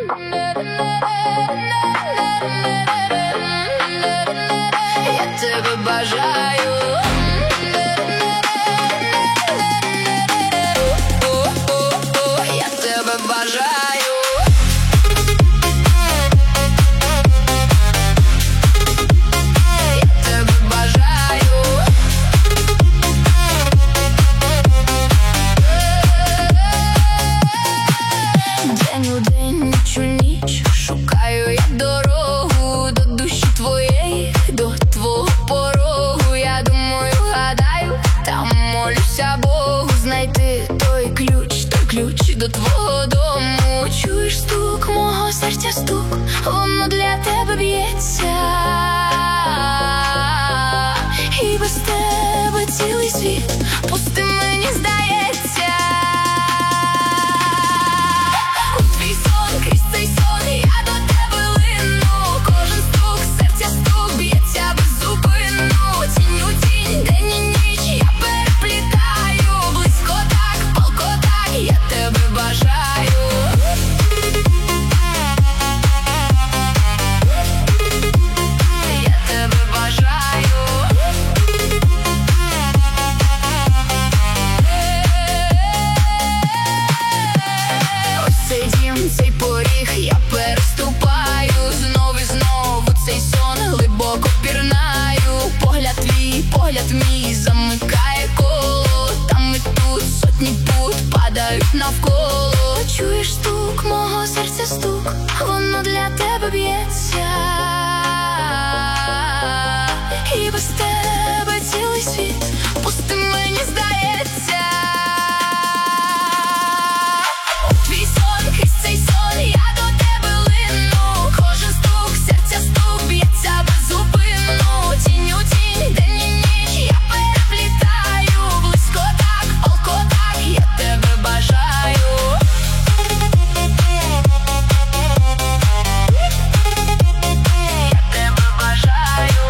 Я тебе бажаю. Я тебе бажаю. Я тебе бажаю. День у день, ніч у ніч, шукаю я дорогу до душі твоєї, до твого порогу. Я думаю, гадаю, там молюся Богу знайти той ключ до твого дому. Чуєш стук мого серця, стук, воно для тебе б'ється, і без тебе цілий світ пустим мені здається. У твій сон, крізь цей сон, я до тебе лину. Кожен стук серця, стук б'ється беззупинно. Тінь у тінь, день і ніч, я переплітаю. Близько так, палко так, я тебе бажаю. Я тебе бажаю. Ось цей дім, цей поріг я переступаю. Знов і знову цей сон глибоко пірнаю. Погляд твій, погляд мій замикає коло. Там і тут сотні пут падають навколо. Чуєш стук мого серця, стук, воно для тебе б'ється, і без тебе цілий світ пустим мені здається. У твій сон, крізь цей сон, я до тебе лину. Кожен стук серця, стук б'ється беззупинно. Тінь у тінь, день і ніч, я переплітаю. Близько так, палко так, я тебе бажаю. Я тебе бажаю.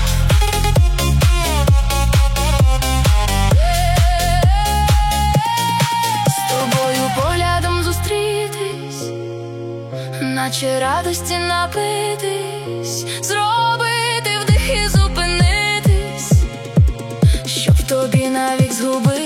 З тобою поглядом зустрітись, наче радості напитись, зробити вдих і зупинитись, щоб тобі навік згубити.